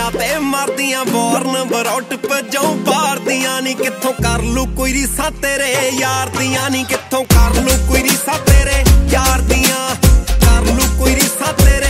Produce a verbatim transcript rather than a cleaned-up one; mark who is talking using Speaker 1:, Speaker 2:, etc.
Speaker 1: Insta ਤੇ ਮਾਰਦੀਆਂ born brought ਭਜੋਂ ਬਾਹਰ ਦੀਆਂ ਨੀ ਕਿੱਥੋਂ ਕਰ ਲੂ ਕੋਈ ਰੀਸਾਂ ਤੇਰੇ ਯਾਰ ਦੀਆਂ ਨੀ ਕਿੱਥੋਂ ਕਰ ਲੂ ਕੋਈ ਰੀਸਾਂ ਤੇਰੇ ਯਾਰ ਦੀਆਂ ਕਰ ਲੂ ਕੋਈ ਰੀਸਾਂ ਤੇਰੇ